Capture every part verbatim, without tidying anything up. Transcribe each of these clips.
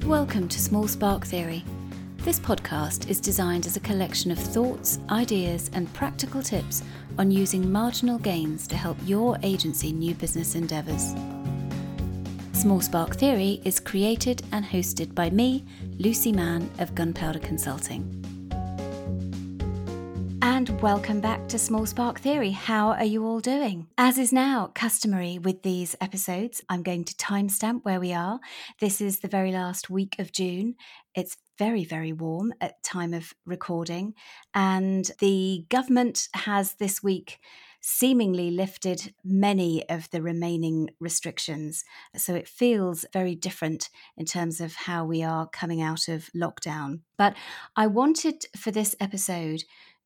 Welcome to Small Spark Theory. This podcast is designed as a collection of thoughts, ideas, and practical tips on using marginal gains to help your agency new business endeavours. Small Spark Theory is created and hosted by me, Lucy Mann of Gunpowder Consulting. And welcome back to Small Spark Theory. How are you all doing? As is now customary with these episodes, I'm going to timestamp where we are. This is the very last week of June. It's very, very warm at time of recording. And the government has this week seemingly lifted many of the remaining restrictions. So it feels very different in terms of how we are coming out of lockdown. But I wanted for this episode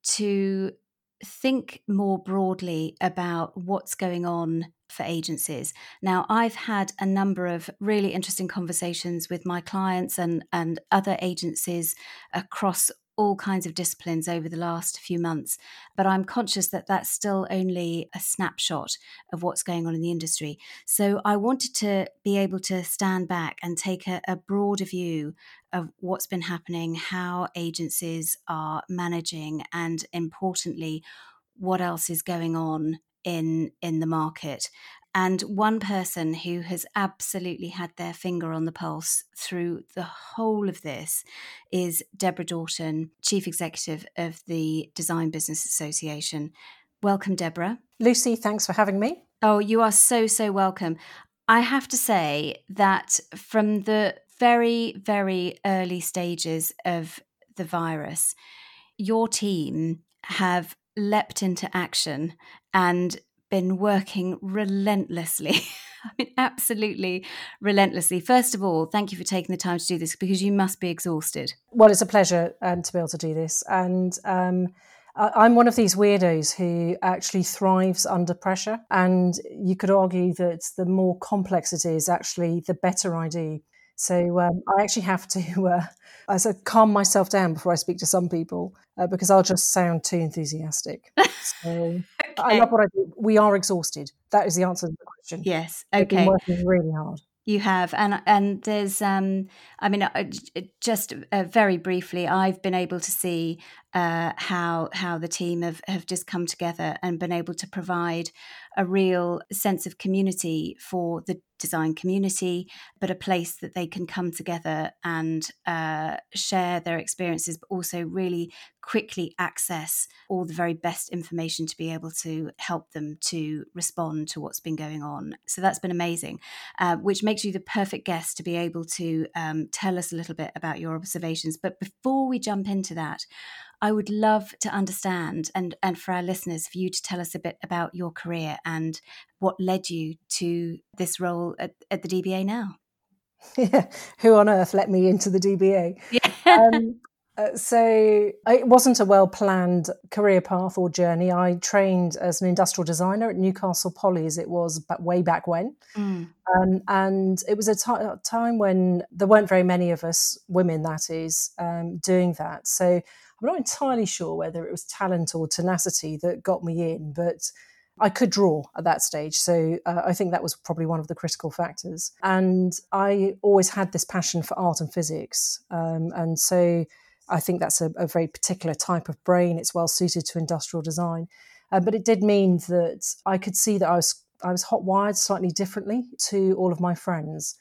to think more broadly about what's going on for agencies. Now, I've had a number of really interesting conversations with my clients and, and other agencies across all kinds of disciplines over the last few months, but I'm conscious that that's still only a snapshot of what's going on in the industry. So I wanted to be able to stand back and take a, a broader view of what's been happening, how agencies are managing, and importantly, what else is going on in in the market. And one person who has absolutely had their finger on the pulse through the whole of this is Deborah Dorton, Chief Executive of the Design Business Association. Welcome, Deborah. Lucy, thanks for having me. Oh, you are so, so welcome. I have to say that from the very, very early stages of the virus, your team have leapt into action and been working relentlessly. I mean, absolutely relentlessly. First of all, thank you for taking the time to do this because you must be exhausted. Well, it's a pleasure um, to be able to do this. And um, I'm one of these weirdos who actually thrives under pressure. And you could argue that the more complex it is, actually, the better I do. So um, I actually have to uh, I sort of calm myself down before I speak to some people uh, because I'll just sound too enthusiastic. So okay. I love what I do. We are exhausted. That is the answer to the question. Yes. Okay. Okay. I've been working really hard. You have, and and there's, um, I mean, just uh, very briefly, I've been able to see uh, how how the team have, have just come together and been able to provide a real sense of community for the design community, but a place that they can come together and uh, share their experiences, but also really quickly access all the very best information to be able to help them to respond to what's been going on. So that's been amazing, uh, which makes you the perfect guest to be able to um, tell us a little bit about your observations. But before we jump into that, I would love to understand, and, and for our listeners, for you to tell us a bit about your career and what led you to this role at, at the D B A now. Yeah, who on earth let me into the D B A? Yeah. um, uh, so it wasn't a well-planned career path or journey. I trained as an industrial designer at Newcastle Poly, as it was but way back when. Mm. Um, and it was a t- time when there weren't very many of us, women that is, um, doing that. So I'm not entirely sure whether it was talent or tenacity that got me in, but I could draw at that stage. So uh, I think that was probably one of the critical factors. And I always had this passion for art and physics. Um, and so I think that's a, a very particular type of brain. It's well suited to industrial design. Uh, but it did mean that I could see that I was I was hot wired slightly differently to all of my friends.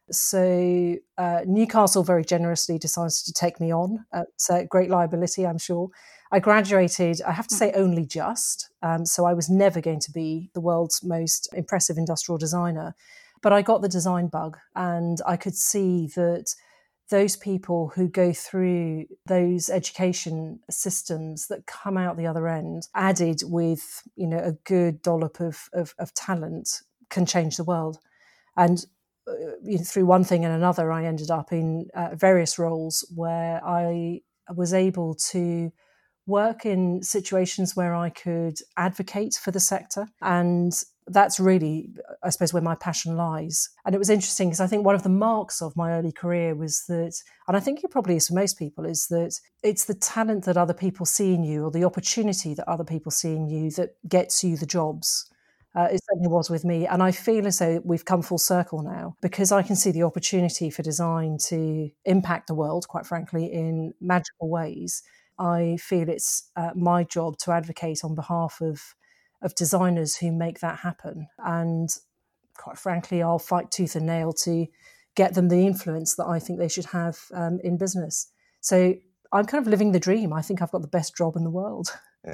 So uh, Newcastle very generously decided to take me on at uh, great liability, I'm sure. I graduated, I have to say, only just. Um, so I was never going to be the world's most impressive industrial designer. But I got the design bug, and I could see that those people who go through those education systems that come out the other end, added with, you know, a good dollop of, of, of talent, can change the world. And uh, you know, through one thing and another, I ended up in uh, various roles where I was able to work in situations where I could advocate for the sector. And that's really, I suppose, where my passion lies. And it was interesting because I think one of the marks of my early career was that, and I think it probably is for most people, is that it's the talent that other people see in you or the opportunity that other people see in you that gets you the jobs. Uh, it certainly was with me. And I feel as though we've come full circle now because I can see the opportunity for design to impact the world, quite frankly, in magical ways. I feel it's uh, my job to advocate on behalf of, of designers who make that happen. And quite frankly, I'll fight tooth and nail to get them the influence that I think they should have um, in business. So I'm kind of living the dream. I think I've got the best job in the world.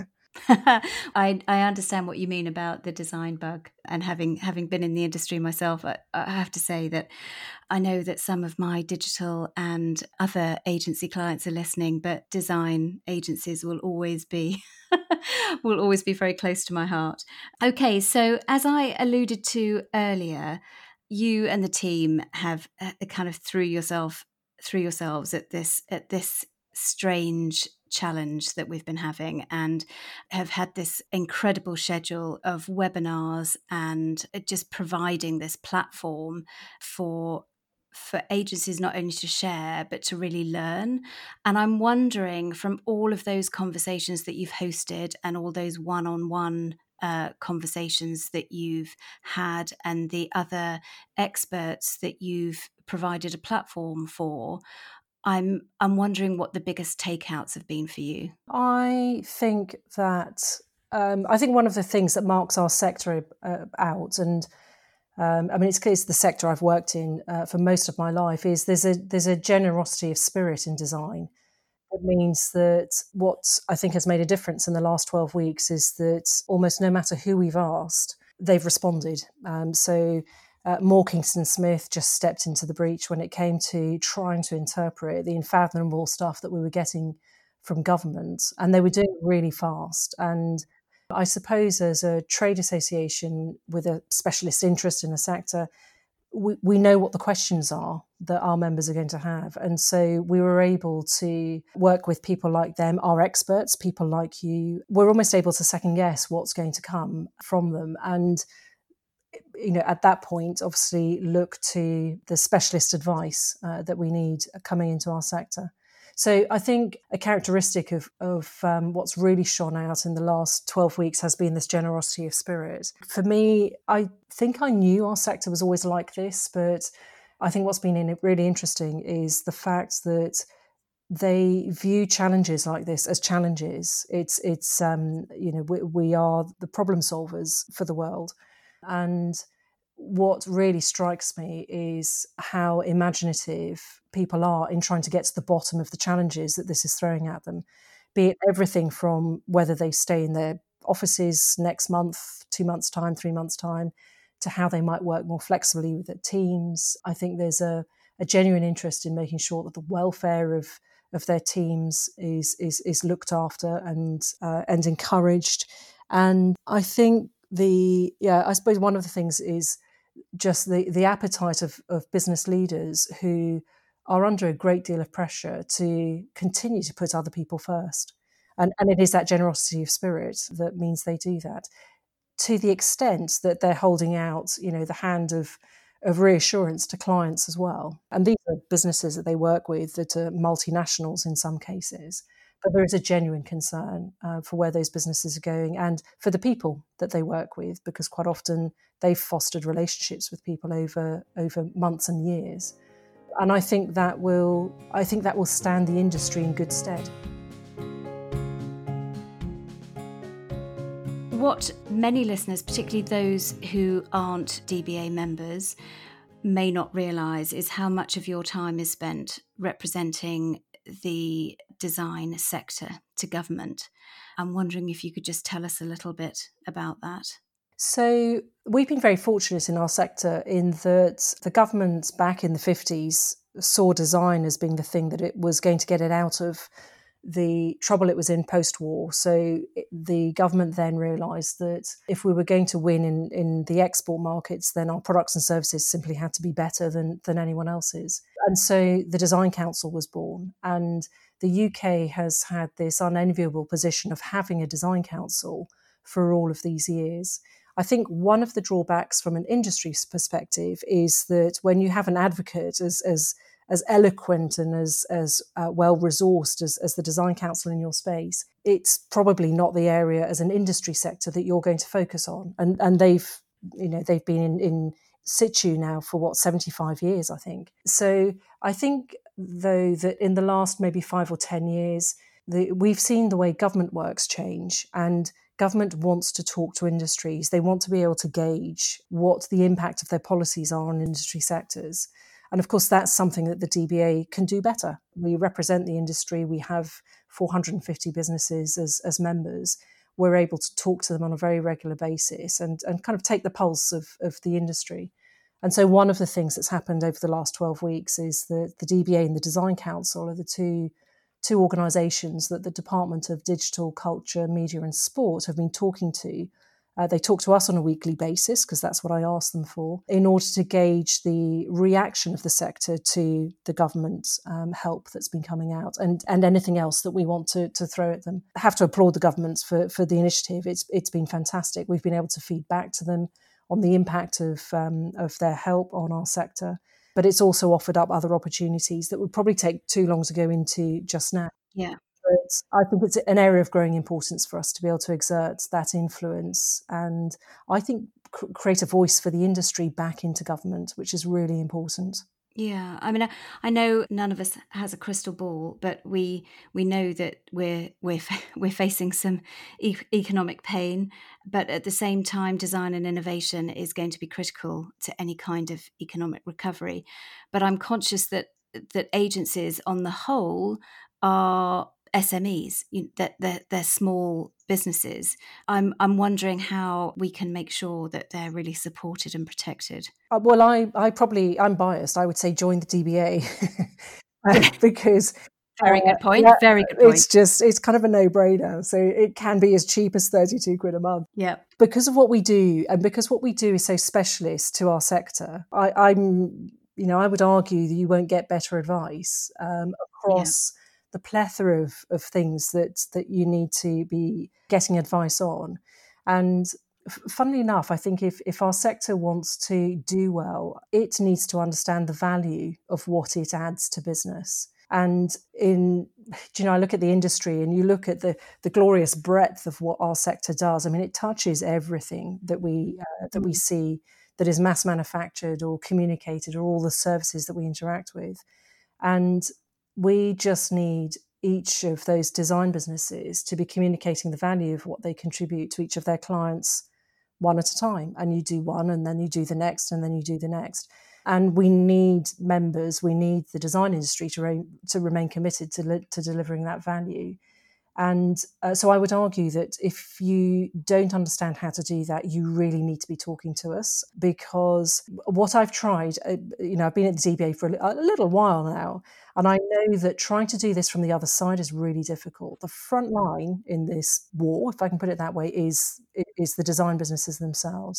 I, I understand what you mean about the design bug, and having having been in the industry myself, I, I have to say that I know that some of my digital and other agency clients are listening, but design agencies will always be will always be very close to my heart. Okay, so as I alluded to earlier, you and the team have uh, kind of threw yourself threw yourselves at this at this strange challenge that we've been having, and have had this incredible schedule of webinars and just providing this platform for for agencies not only to share but to really learn. And I'm wondering, from all of those conversations that you've hosted and all those one-on-one uh, conversations that you've had and the other experts that you've provided a platform for, I'm I'm wondering what the biggest takeouts have been for you. I think that um, I think one of the things that marks our sector uh, out, and um, I mean it's, it's the sector I've worked in uh, for most of my life, is there's a there's a generosity of spirit in design. It means that what I think has made a difference in the last twelve weeks is that almost no matter who we've asked, they've responded. Um, so. Uh, Moore Kingston Smith just stepped into the breach when it came to trying to interpret the unfathomable stuff that we were getting from government, and they were doing it really fast. And I suppose as a trade association with a specialist interest in the sector, we, we know what the questions are that our members are going to have. And so we were able to work with people like them, our experts, people like you. We're almost able to second guess what's going to come from them. And you know, at that point, obviously look to the specialist advice uh, that we need coming into our sector. So I think a characteristic of, of um, what's really shone out in the last twelve weeks has been this generosity of spirit. For me, I think I knew our sector was always like this, but I think what's been really interesting is the fact that they view challenges like this as challenges. It's, it's um, you know, we, we are the problem solvers for the world. And what really strikes me is how imaginative people are in trying to get to the bottom of the challenges that this is throwing at them, be it everything from whether they stay in their offices next month, two months' time, three months' time, to how they might work more flexibly with their teams. I think there's a, a genuine interest in making sure that the welfare of of their teams is is is looked after and uh, and encouraged. And I think the yeah, I suppose one of the things is just the, the appetite of, of business leaders who are under a great deal of pressure to continue to put other people first. And, and it is that generosity of spirit that means they do that, to the extent that they're holding out, you know, the hand of, of reassurance to clients as well. And these are businesses that they work with that are multinationals in some cases. But there is a genuine concern uh, for where those businesses are going and for the people that they work with, because quite often they've fostered relationships with people over over months and years. And I think that will I think that will stand the industry in good stead. What many listeners, particularly those who aren't D B A members, may not realise is how much of your time is spent representing the design sector to government. I'm wondering if you could just tell us a little bit about that. So we've been very fortunate in our sector in that the government back in the fifties saw design as being the thing that it was going to get it out of the trouble it was in post-war. So the government then realised that if we were going to win in, in the export markets, then our products and services simply had to be better than, than anyone else's. And so the Design Council was born. And the U K has had this unenviable position of having a Design Council for all of these years. I think one of the drawbacks from an industry perspective is that when you have an advocate as, as as eloquent and as as uh, well resourced as, as the design council in your space, it's probably not the area as an industry sector that you're going to focus on. And and they've you know they've been in, in situ now for what seventy-five years, I think. So I think though that in the last maybe five or ten years, the, we've seen the way government works change, and government wants to talk to industries. They want to be able to gauge what the impact of their policies are on industry sectors. And of course, that's something that the D B A can do better. We represent the industry. We have four hundred fifty businesses as, as members. We're able to talk to them on a very regular basis and, and kind of take the pulse of, of the industry. And so one of the things that's happened over the last twelve weeks is that the D B A and the Design Council are the two two organisations that the Department of Digital, Culture, Media and Sport have been talking to. Uh, they talk to us on a weekly basis, because that's what I asked them for, in order to gauge the reaction of the sector to the government um, help that's been coming out, and, and anything else that we want to, to throw at them. I have to applaud the government for, for the initiative. It's It's been fantastic. We've been able to feed back to them on the impact of um, of their help on our sector. But it's also offered up other opportunities that would probably take too long to go into just now. Yeah. But I think it's an area of growing importance for us to be able to exert that influence, and I think cr- create a voice for the industry back into government, which is really important. Yeah, I mean, I, I know none of us has a crystal ball, but we we know that we're we're we're facing some e- economic pain. But at the same time, design and innovation is going to be critical to any kind of economic recovery. But I'm conscious that that agencies, on the whole, are S M Es, you, that they're, they're small businesses. I'm I'm wondering how we can make sure that they're really supported and protected. Uh, well, I, I probably, I'm biased. I would say join the D B A because Very uh, good point. yeah, Very good point. It's just, it's kind of a no-brainer. So it can be as cheap as thirty-two quid a month. Yeah. Because of what we do, and because what we do is so specialist to our sector, I, I'm, you know, I would argue that you won't get better advice um, across yeah. the plethora of, of things that that you need to be getting advice on. And funnily enough, I think if, if our sector wants to do well, it needs to understand the value of what it adds to business. And in, you know, I look at the industry and you look at the, the glorious breadth of what our sector does. I mean, it touches everything that we uh, that we see that is mass manufactured or communicated, or all the services that we interact with. And we just need each of those design businesses to be communicating the value of what they contribute to each of their clients one at a time. And you do one, and then you do the next, and then you do the next. And we need members, we need the design industry to, re- to remain committed to, li- to delivering that value. And uh, so I would argue that if you don't understand how to do that, you really need to be talking to us, because what I've tried, uh, you know, I've been at the D B A for a, a little while now, and I know that trying to do this from the other side is really difficult. The front line in this war, if I can put it that way, is is the design businesses themselves.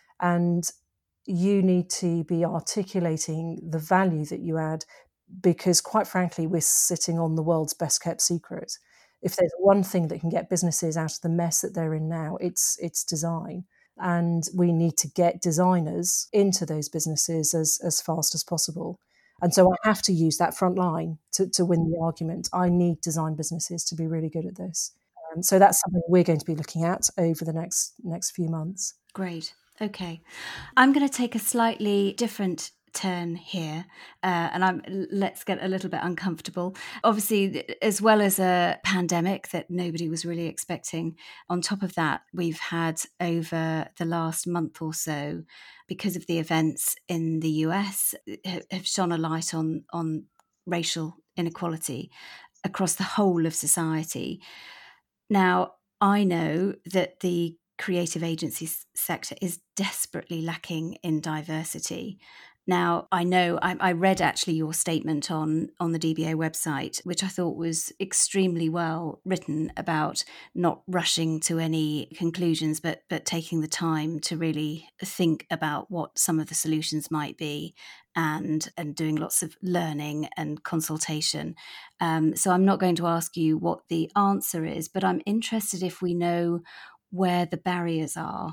And you need to be articulating the value that you add, because quite frankly, we're sitting on the world's best kept secret. If there's one thing that can get businesses out of the mess that they're in now, it's it's design. And we need to get designers into those businesses as, as fast as possible. And so I have to use that front line to, to win the argument. I need design businesses to be really good at this. Um, so that's something we're going to be looking at over the next next few months. Great. Okay. I'm going to take a slightly different turn here, uh, and I'm let's get a little bit uncomfortable. Obviously, as well as a pandemic that nobody was really expecting, on top of that, we've had over the last month or so, because of the events in the U S, have shone a light on on racial inequality across the whole of society. Now, I know that the creative agencies sector is desperately lacking in diversity. Now, I know I, I read actually your statement on, on the D B A website, which I thought was extremely well written about not rushing to any conclusions, but but taking the time to really think about what some of the solutions might be, and and doing lots of learning and consultation. Um, so I'm not going to ask you what the answer is, but I'm interested if we know where the barriers are,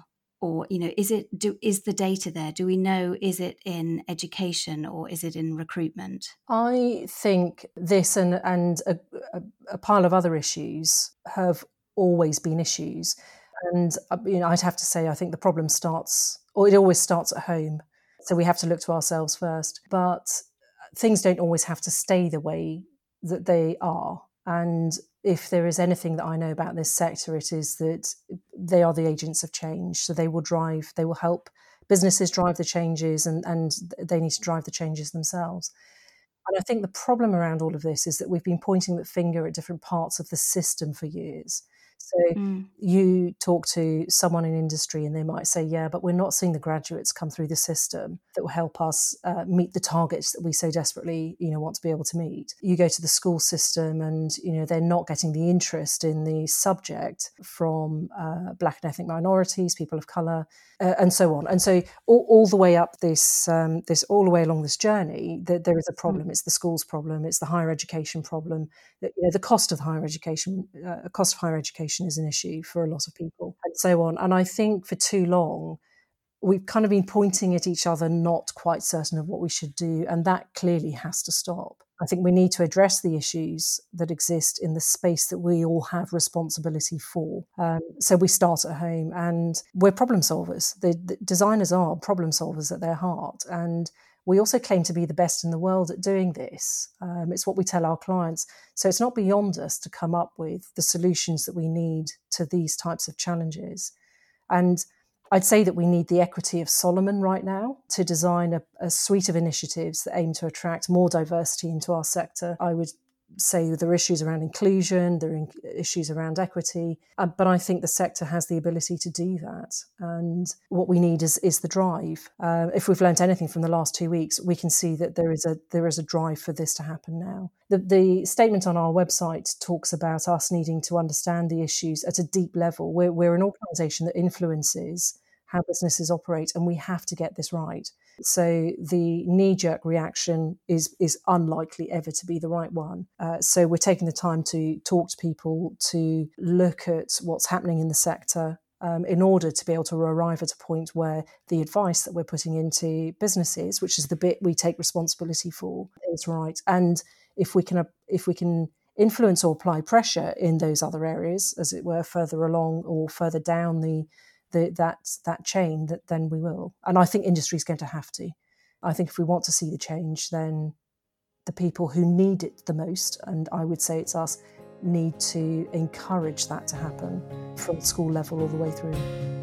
Or, you know, is it do is the data there? Do we know, is it in education or is it in recruitment? I think this and and a, a, a pile of other issues have always been issues. And, you know, I'd have to say, I think the problem starts, or it always starts at home. So we have to look to ourselves first. But things don't always have to stay the way that they are. And if there is anything that I know about this sector, it is that they are the agents of change. So they will drive, they will help businesses drive the changes, and, and they need to drive the changes themselves. And I think the problem around all of this is that we've been pointing the finger at different parts of the system for years. So mm. you talk to someone in industry and they might say, yeah, but we're not seeing the graduates come through the system that will help us uh, meet the targets that we so desperately, you know, want to be able to meet. You go to the school system and, you know, they're not getting the interest in the subject from uh, Black and ethnic minorities, people of colour, uh, and so on. And so all, all the way up this, um, this all the way along this journey, that there is a problem. Mm. It's the schools problem. It's the higher education problem. You know, the cost of higher education, uh, cost of higher education is an issue for a lot of people, and so on. And I think for too long, we've kind of been pointing at each other, not quite certain of what we should do. And that clearly has to stop. I think we need to address the issues that exist in the space that we all have responsibility for. Um, so we start at home, and we're problem solvers. The, the designers are problem solvers at their heart. And we also claim to be the best in the world at doing this. Um, it's what we tell our clients. So it's not beyond us to come up with the solutions that we need to these types of challenges. And I'd say that we need the equity of Solomon right now to design a, a suite of initiatives that aim to attract more diversity into our sector. I would say there are issues around inclusion, there are issues around equity, uh, but I think the sector has the ability to do that. And what we need is is the drive. Uh, if we've learnt anything from the last two weeks, we can see that there is a there is a drive for this to happen now. The, the statement on our website talks about us needing to understand the issues at a deep level. We're, we're an organisation that influences how businesses operate, and we have to get this right. So the knee-jerk reaction is is unlikely ever to be the right one. Uh, so we're taking the time to talk to people, to look at what's happening in the sector, um, in order to be able to arrive at a point where the advice that we're putting into businesses, which is the bit we take responsibility for, is right. And if we can, if we can influence or apply pressure in those other areas, as it were, further along or further down the The, that that chain, that then we will. And I think industry is going to have to. I think if we want to see the change, then the people who need it the most, and I would say it's us, need to encourage that to happen from school level all the way through.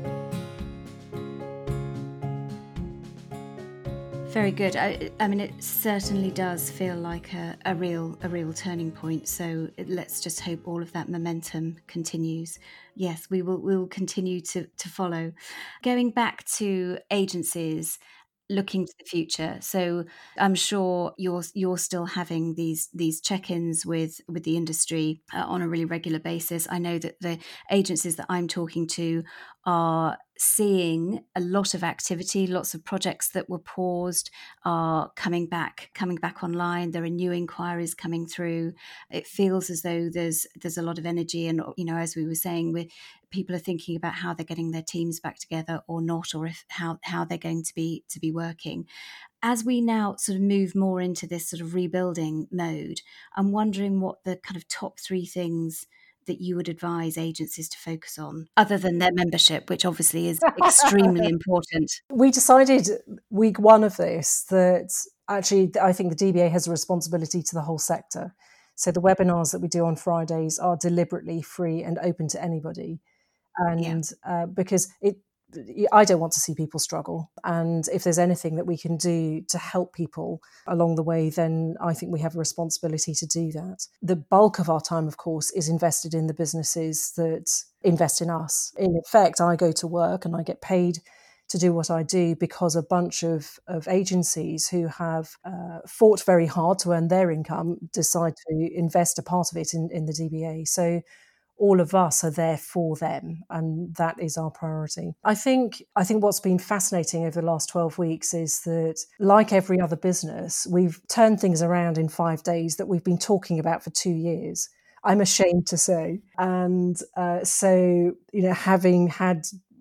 Very good. I, I mean, it certainly does feel like a, a real a real turning point. So let's just hope all of that momentum continues. Yes, we will we will continue to, to follow. Going back to agencies, looking to the future. So I'm sure you're you're still having these these check-ins with with the industry uh, on a really regular basis. I know that the agencies that I'm talking to are seeing a lot of activity, lots of projects that were paused are coming back, coming back online. There are new inquiries coming through. It feels as though there's there's a lot of energy, and you know, as we were saying, we people are thinking about how they're getting their teams back together or not, or if how how they're going to be to be working. As we now sort of move more into this sort of rebuilding mode, I'm wondering what the kind of top three things that you would advise agencies to focus on, other than their membership, which obviously is extremely important. We decided week one of this that actually I think the D B A has a responsibility to the whole sector. So the webinars that we do on Fridays are deliberately free and open to anybody. And yeah. uh, because it, I don't want to see people struggle. And if there's anything that we can do to help people along the way, then I think we have a responsibility to do that. The bulk of our time, of course, is invested in the businesses that invest in us. In effect, I go to work and I get paid to do what I do because a bunch of, of agencies who have uh, fought very hard to earn their income decide to invest a part of it in, in the D B A. So all of us are there for them, and that is our priority. I think I think what's been fascinating over the last twelve weeks is that, like every other business, we've turned things around in five days that we've been talking about for two years. I'm ashamed to say. And uh, so, you know, having had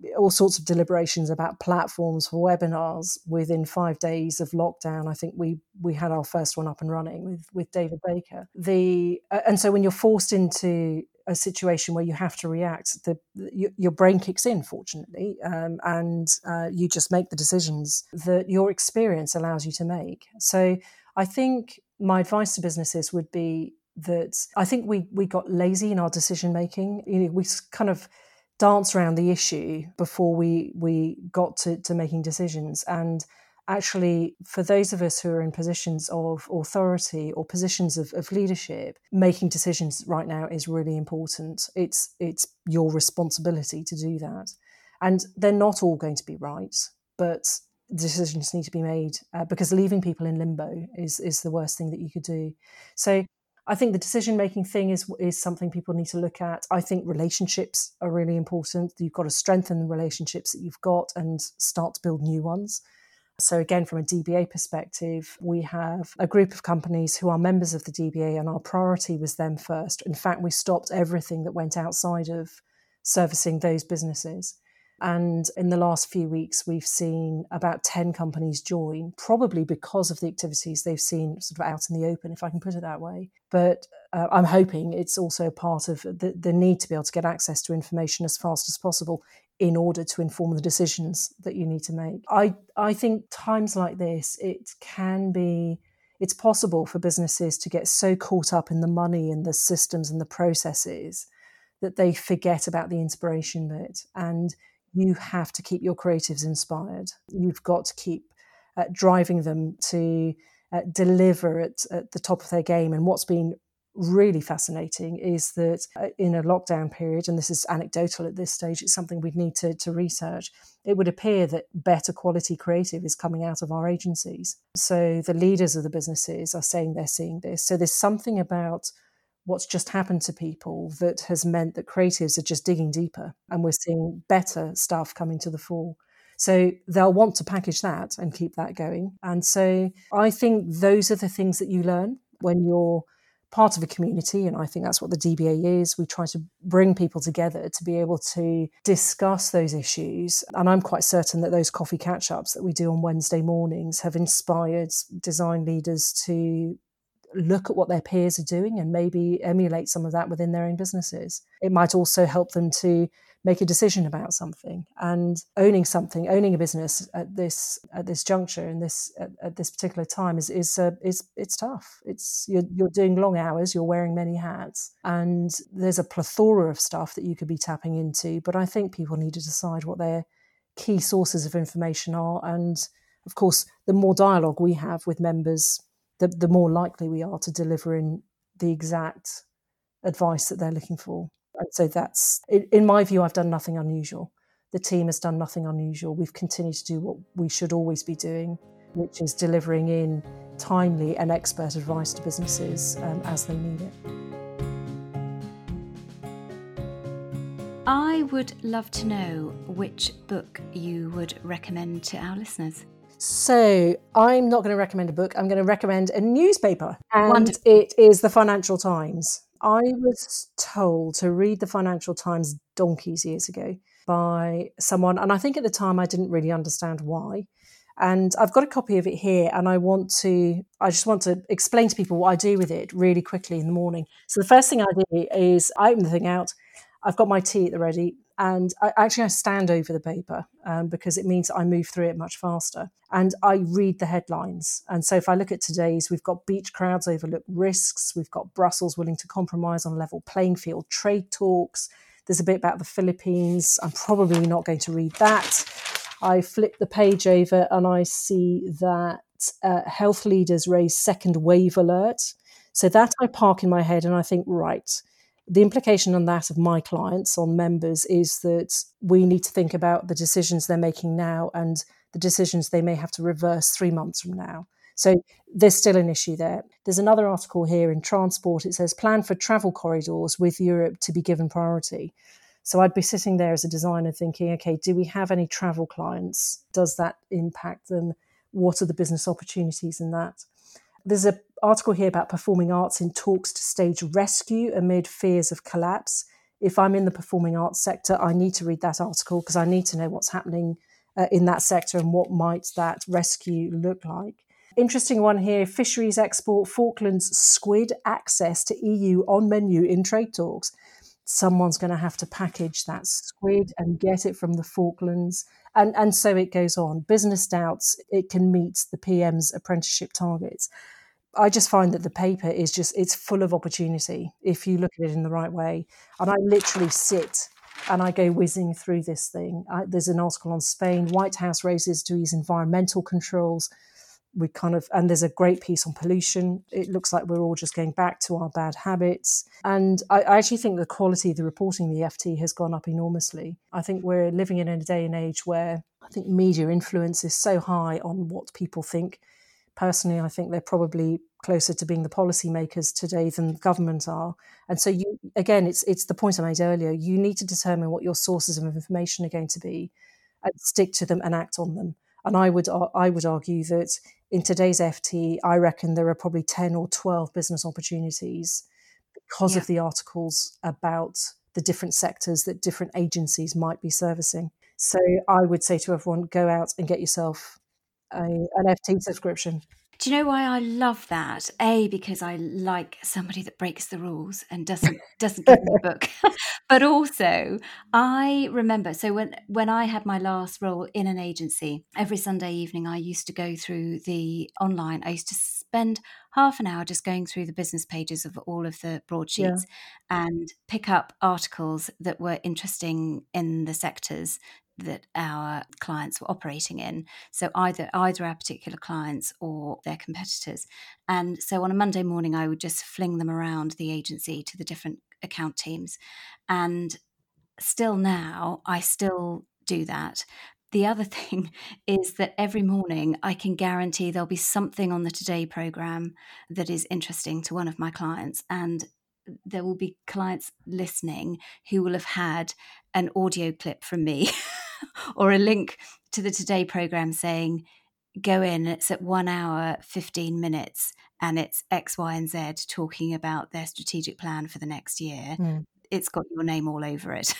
all sorts of deliberations about platforms for webinars. Within five days of lockdown, I think we we had our first one up and running with, with David Baker. The uh, and so when you're forced into a situation where you have to react, the, the your brain kicks in, fortunately, um, and uh, you just make the decisions that your experience allows you to make. So I think my advice to businesses would be that I think we we got lazy in our decision making. You know, we kind of dance around the issue before we we got to, to making decisions. And actually, for those of us who are in positions of authority or positions of, of leadership, making decisions right now is really important. It's it's your responsibility to do that. And they're not all going to be right, but decisions need to be made uh, because leaving people in limbo is is the worst thing that you could do. So I think the decision-making thing is is something people need to look at. I think relationships are really important. You've got to strengthen the relationships that you've got and start to build new ones. So again, from a D B A perspective, we have a group of companies who are members of the D B A, and our priority was them first. In fact, we stopped everything that went outside of servicing those businesses. And in the last few weeks, we've seen about ten companies join, probably because of the activities they've seen sort of out in the open, if I can put it that way. But uh, I'm hoping it's also part of the, the need to be able to get access to information as fast as possible in order to inform the decisions that you need to make. I, I think times like this, it can be, it's possible for businesses to get so caught up in the money and the systems and the processes that they forget about the inspiration bit. And you have to keep your creatives inspired. You've got to keep uh, driving them to uh, deliver at, at the top of their game. And what's been really fascinating is that uh, in a lockdown period, and this is anecdotal at this stage, it's something we'd need to, to research, it would appear that better quality creative is coming out of our agencies. So the leaders of the businesses are saying they're seeing this. So there's something about what's just happened to people that has meant that creatives are just digging deeper, and we're seeing better stuff coming to the fore. So they'll want to package that and keep that going. And so I think those are the things that you learn when you're part of a community, and I think that's what the D B A is. We try to bring people together to be able to discuss those issues. And I'm quite certain that those coffee catch-ups that we do on Wednesday mornings have inspired design leaders to look at what their peers are doing and maybe emulate some of that within their own businesses. It might also help them to make a decision about something, and owning something, owning a business at this at this juncture and this at, at this particular time is is uh, is it's tough. It's you're you're doing long hours, you're wearing many hats, and there's a plethora of stuff that you could be tapping into. But I think people need to decide what their key sources of information are, and of course, the more dialogue we have with members, the, the more likely we are to deliver in the exact advice that they're looking for. And so that's, in my view, I've done nothing unusual. The team has done nothing unusual. We've continued to do what we should always be doing, which is delivering in timely and expert advice to businesses um, as they need it. I would love to know which book you would recommend to our listeners. So I'm not going to recommend a book. I'm going to recommend a newspaper, and Wonderful. It is the Financial Times. I was told to read the Financial Times donkeys years ago by someone, and I think at the time I didn't really understand why. And I've got a copy of it here, and I want to, I just want to explain to people what I do with it really quickly in the morning. So the first thing I do is I open the thing out. I've got my tea at the ready, and I actually I stand over the paper um, because it means I move through it much faster. And I read the headlines. And so if I look at today's, we've got beach crowds overlook risks. We've got Brussels willing to compromise on level playing field trade talks. There's a bit about the Philippines. I'm probably not going to read that. I flip the page over and I see that uh, health leaders raise second wave alert. So that I park in my head and I think, right, the implication on that of my clients, on members, is that we need to think about the decisions they're making now and the decisions they may have to reverse three months from now. So there's still an issue there. There's another article here in Transport. It says, plan for travel corridors with Europe to be given priority. So I'd be sitting there as a designer thinking, okay, do we have any travel clients? Does that impact them? What are the business opportunities in that? There's an article here about performing arts in talks to stage rescue amid fears of collapse. if I'm in the performing arts sector, I need to read that article because I need to know what's happening uh, in that sector and what might that rescue look like. Interesting one here, fisheries export, Falklands squid access to E U on menu in trade talks. Someone's going to have to package that squid and get it from the Falklands. And, and so it goes on. Business doubts it can meet the P M's apprenticeship targets. I just find that the paper is just, it's full of opportunity if you look at it in the right way. And I literally sit and I go whizzing through this thing. I, there's an article on Spain, White House races to ease environmental controls. We kind of, and there's a great piece on pollution. It looks like we're all just going back to our bad habits. And I, I actually think the quality of the reporting in the F T has gone up enormously. I think we're living in a day and age where I think media influence is so high on what people think. Personally, I think they're probably closer to being the policymakers today than government are. And so, you again, it's it's the point I made earlier. You need to determine what your sources of information are going to be and stick to them and act on them. And I would I would argue that in today's F T, I reckon there are probably ten or twelve business opportunities because yeah. of the articles about the different sectors that different agencies might be servicing. So I would say to everyone, go out and get yourself a, an F T subscription. Do you know why I love that? A, because I like somebody that breaks the rules and doesn't doesn't give me a book. But also, I remember, so when, when I had my last role in an agency, every Sunday evening I used to go through the online, I used to spend half an hour just going through the business pages of all of the broadsheets yeah. and pick up articles that were interesting in the sectors that our clients were operating in. So either either our particular clients or their competitors. And so on a Monday morning, I would just fling them around the agency to the different account teams. And still now, I still do that. The other thing is that every morning I can guarantee there'll be something on the Today programme that is interesting to one of my clients. And there will be clients listening who will have had an audio clip from me or a link to the Today programme saying, go in, it's at one hour, fifteen minutes, and it's X, Y, and Z talking about their strategic plan for the next year. Mm. It's got your name all over it.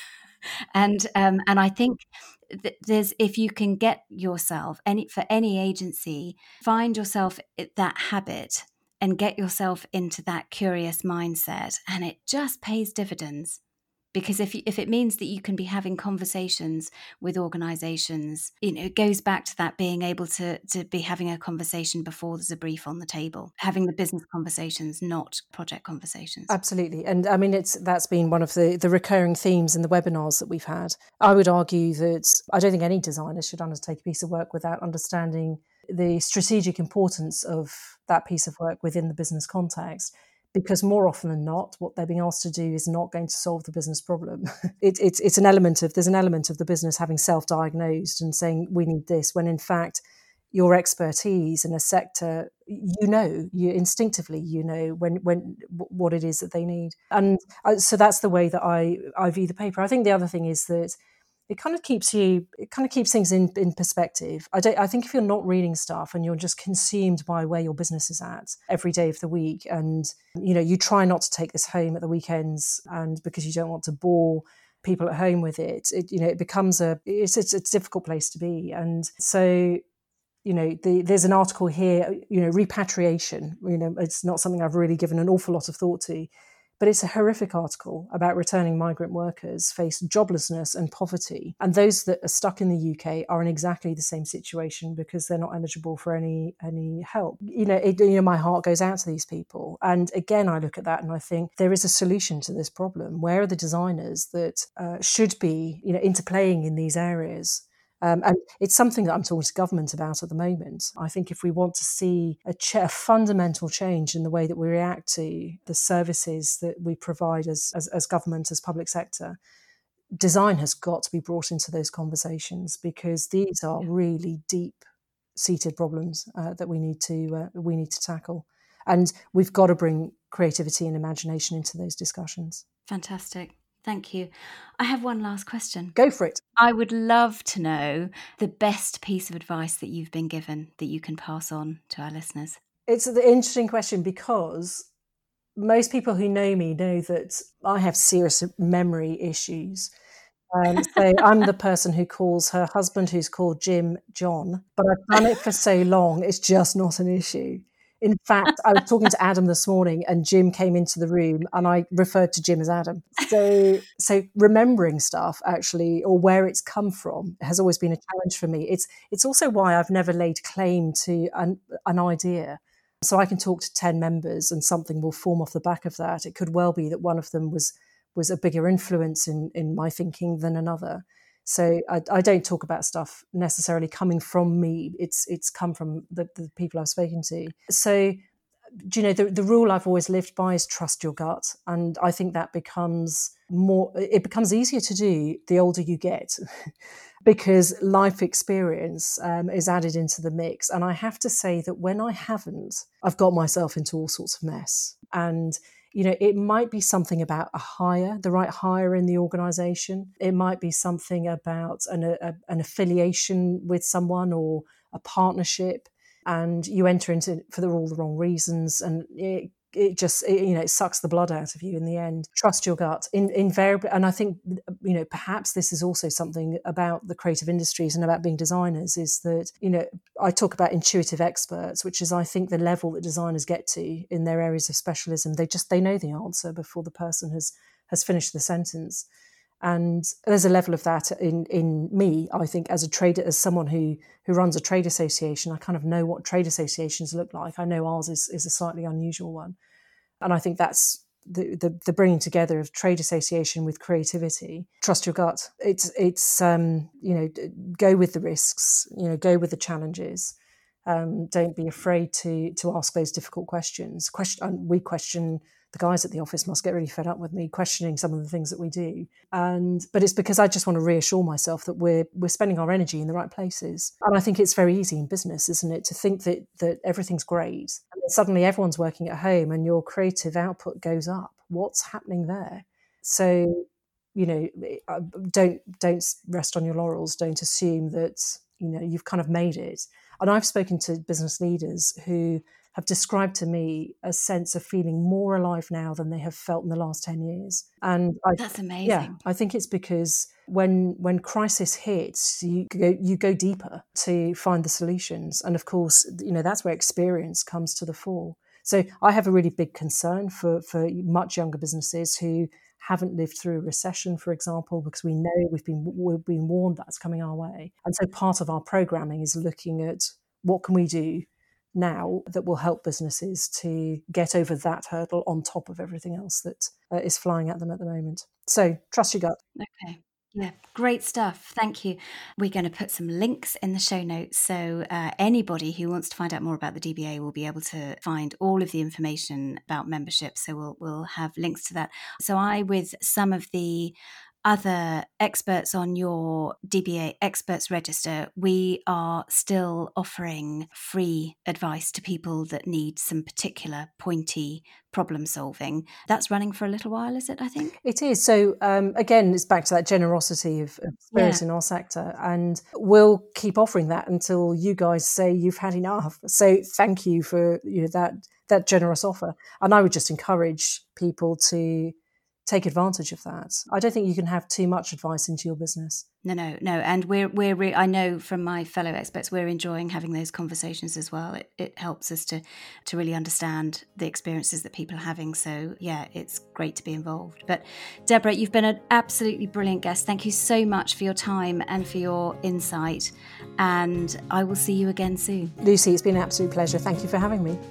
and um, and I think that there's, if you can get yourself, any for any agency, find yourself that habit and get yourself into that curious mindset, and it just pays dividends. Because if you, if it means that you can be having conversations with organisations, you know, it goes back to that being able to to be having a conversation before there's a brief on the table, having the business conversations, not project conversations. Absolutely. And I mean, it's that's been one of the, the recurring themes in the webinars that we've had. I would argue that I don't think any designer should undertake a piece of work without understanding the strategic importance of that piece of work within the business context. Because more often than not, what they're being asked to do is not going to solve the business problem. it, it's it's an element of, there's an element of the business having self-diagnosed and saying, we need this, when in fact, your expertise in a sector, you know, you instinctively, you know, when when what it is that they need. And so that's the way that I, I view the paper. I think the other thing is that it kind of keeps you, it kind of keeps things in, in perspective. I don't, I think if you're not reading stuff and you're just consumed by where your business is at every day of the week, and, you know, you try not to take this home at the weekends, and because you don't want to bore people at home with it, it you know, it becomes a, it's, it's, it's a difficult place to be. And so, you know, the, there's an article here, you know, repatriation, you know, it's not something I've really given an awful lot of thought to. But it's a horrific article about returning migrant workers face joblessness and poverty. And those that are stuck in the U K are in exactly the same situation because they're not eligible for any any help. You know, it, you know, my heart goes out to these people. And again, I look at that and I think there is a solution to this problem. Where are the designers that uh, should be, you know, interplaying in these areas? Um, and it's something that I'm talking to government about at the moment. I think if we want to see a, ch- a fundamental change in the way that we react to the services that we provide as, as, as government, as public sector, design has got to be brought into those conversations, because these are really deep-seated problems uh, that we need to uh, we need to tackle. And we've got to bring creativity and imagination into those discussions. Fantastic. Thank you. I have one last question. Go for it. I would love to know the best piece of advice that you've been given that you can pass on to our listeners. It's an interesting question because most people who know me know that I have serious memory issues. Um, so I'm the person who calls her husband, who's called Jim, John, but I've done it for so long, it's just not an issue. In fact, I was talking to Adam this morning and Jim came into the room and I referred to Jim as Adam. So, so remembering stuff actually, or where it's come from, has always been a challenge for me. It's it's also why I've never laid claim to an, an idea. So I can talk to ten members and something will form off the back of that. It could well be that one of them was was a bigger influence in, in my thinking than another. So I, I don't talk about stuff necessarily coming from me. It's it's come from the, the people I've spoken to. So, do you know, the, the rule I've always lived by is trust your gut. And I think that becomes more, it becomes easier to do the older you get because life experience um, is added into the mix. And I have to say that when I haven't, I've got myself into all sorts of mess. And you know, it might be something about a hire, the right hire in the organisation. It might be something about an, a, an affiliation with someone or a partnership, and you enter into it for all the wrong reasons, and it, it just, it, you know, it sucks the blood out of you in the end. Trust your gut, in, invariably. And I think, you know, perhaps this is also something about the creative industries and about being designers, is that, you know, I talk about intuitive experts, which is, I think, the level that designers get to in their areas of specialism. They just, they know the answer before the person has has finished the sentence. And there's a level of that in, in me, I think, as a trader, as someone who who runs a trade association. I kind of know what trade associations look like. I know ours is, is a slightly unusual one. And I think that's the, the, the bringing together of trade association with creativity. Trust your gut. It's, it's um, you know, go with the risks, you know, go with the challenges. Um, don't be afraid to to ask those difficult questions. Question, we question, the guys at the office must get really fed up with me questioning some of the things that we do. And but it's because I just want to reassure myself that we're we're spending our energy in the right places. And I think it's very easy in business, isn't it, to think that that everything's great and then suddenly everyone's working at home and your creative output goes up. What's happening there? So, you know, don't don't rest on your laurels. Don't assume that, you know, you've kind of made it. And I've spoken to business leaders who have described to me a sense of feeling more alive now than they have felt in the last ten years. And I, that's amazing. Yeah, I think it's because when when crisis hits, you go you go deeper to find the solutions. And of course, you know, that's where experience comes to the fore. So I have a really big concern for, for much younger businesses who haven't lived through a recession, for example, because we know we've been we've been warned that's coming our way. And so part of our programming is looking at what can we do now that will help businesses to get over that hurdle on top of everything else that uh, is flying at them at the moment. So trust your gut. Okay. Yeah, great stuff. Thank you. We're going to put some links in the show notes. So uh, anybody who wants to find out more about the D B A will be able to find all of the information about membership. So we'll we'll have links to that. So I, with some of the other experts on your D B A experts register, we are still offering free advice to people that need some particular pointy problem solving. That's running for a little while, is it, I think? It is. So um, again, it's back to that generosity of, of spirit yeah. in our sector. And we'll keep offering that until you guys say you've had enough. So thank you for, you know, that that generous offer. And I would just encourage people to take advantage of that. I don't think you can have too much advice into your business. No, no, no. And we're, we're, re- I know from my fellow experts, we're enjoying having those conversations as well. It, it helps us to, to really understand the experiences that people are having. So yeah, it's great to be involved. But Deborah, you've been an absolutely brilliant guest. Thank you so much for your time and for your insight. And I will see you again soon. Lucy, it's been an absolute pleasure. Thank you for having me.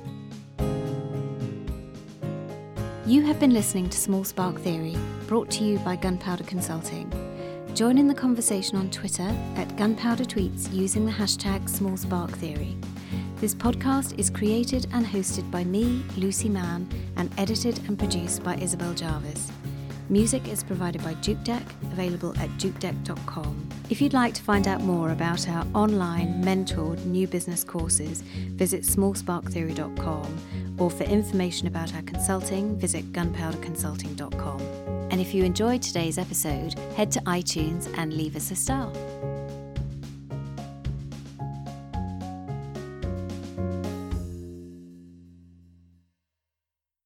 You have been listening to Small Spark Theory, brought to you by Gunpowder Consulting. Join in the conversation on Twitter at Gunpowder Tweets using the hashtag Small Spark Theory. This podcast is created and hosted by me, Lucy Mann, and edited and produced by Isabel Jarvis. Music is provided by Juke Deck, available at juke deck dot com. If you'd like to find out more about our online mentored new business courses, visit small spark theory dot com, or for information about our consulting, visit gunpowder consulting dot com. And if you enjoyed today's episode, head to iTunes and leave us a star.